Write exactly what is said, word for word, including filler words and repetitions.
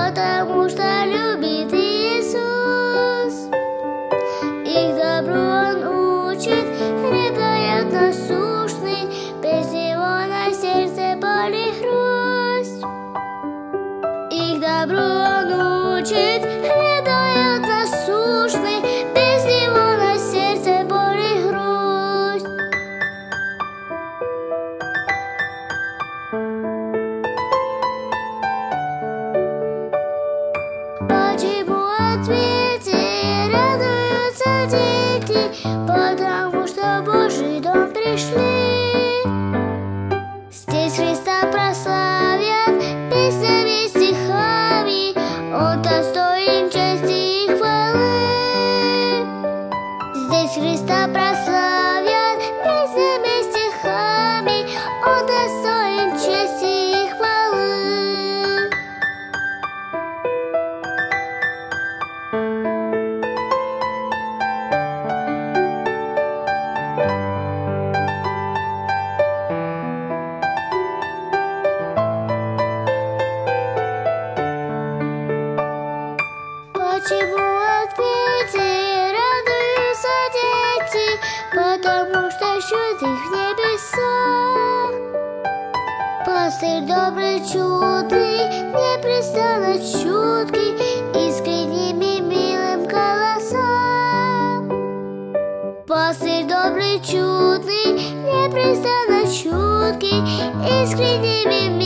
потому что любит Иисус. Их добру Он учит, хлеб дает насущный, без Него на сердце боль и грусть. Их добру Он учит, хлеб дает насущный, без Него на сердце боль и грусть. Почему ответьте, радуются дети, потому что в Божий дом пришли. Здесь Христа прославят песнями, стихами, Он достоин чести и хвалы. Здесь Христа прославят песнями, стихами, Он достоин чести и хвалы. Почему ответьте, радуются дети, потому что счет их в небесах. Пастырь добрый, чудный, непрестанно чуткий, искренним и милым голосам. Пастырь добрый, чудный, непрестанно чуткий, искренним и